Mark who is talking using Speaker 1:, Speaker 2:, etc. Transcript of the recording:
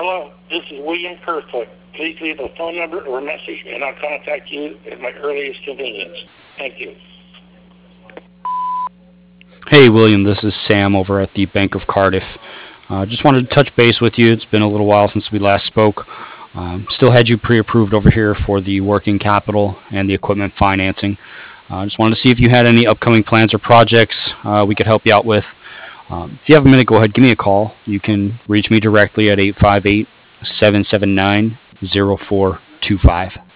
Speaker 1: Hello, this is William Kerfoot. Please leave a phone number or a message, and I'll contact you at my earliest convenience. Thank you.
Speaker 2: Hey, William, this is Sam over at the Bank of Cardiff. Just wanted to touch base with you. It's been a little while since we last spoke. Still had you pre-approved over here for the working capital and the equipment financing. Just wanted to see if you had any upcoming plans or projects we could help you out with. If you have a minute, go ahead, give me a call. You can reach me directly at 858 779 0425.